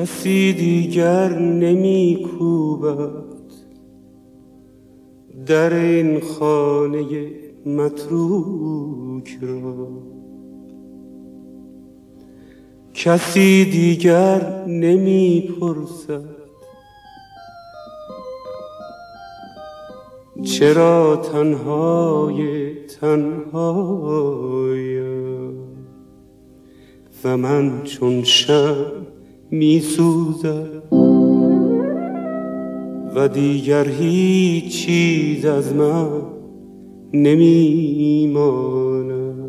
کسی دیگر نمی کوبد در این خانه متروک را، کسی دیگر نمی پرسد چرا تنهای تنهایم و من چون شمع می سوزم و دیگر هیچ چیز از من نمی ماند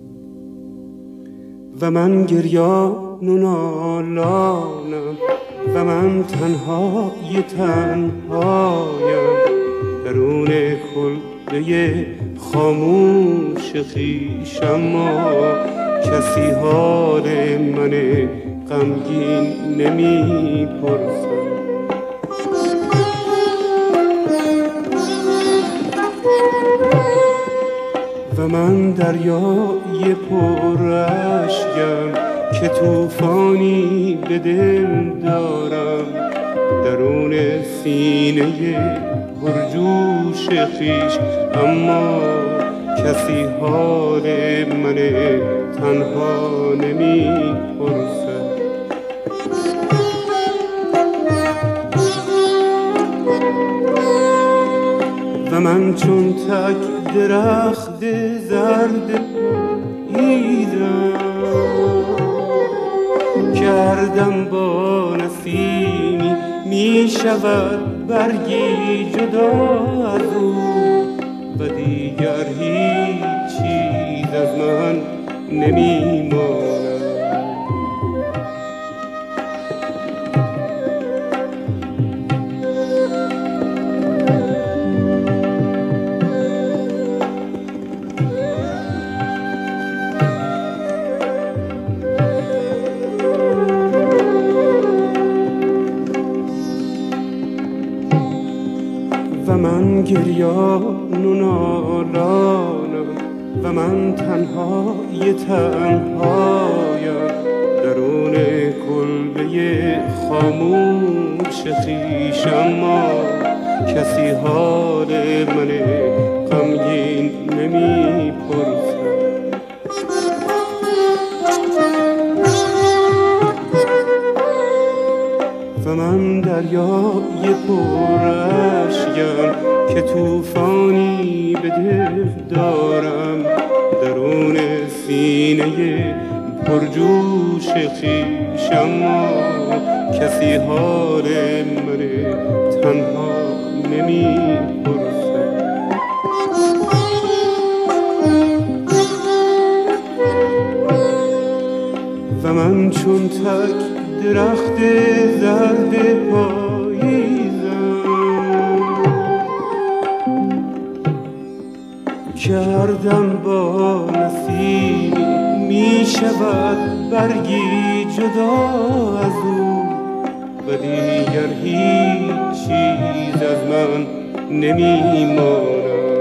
و من گریان و نالانم و من تنهای تنهایم درون کلبه خاموش خویش، اما کسی حال من غمگین نمی پرسد و من دریای پر اشکم که طوفانی به دل دارم درون سینه پرجوش خویش، اما کسی حال من تنها نمی پرسد و من چون تک درخت زرد پاییزم کردم با نسیمی می شود برگی جدا از او و دیگر هیچ چیز از من نمی ماند و من گریان و نالانم و من تنهای تنهایم درون کلبه خاموش خویش، اما کسی حال من غمگین نمی پرسد و من دریای پر اشکم که طوفانی به دل دارم درون سینه پرجوش خویش، اما کسی حال من تنها نمی پرسد و من چون تک درخت زرد پاییزم کردم با نسیمی می شود برگی جدا از او و دیگر هیچ چیز از من نمی ماند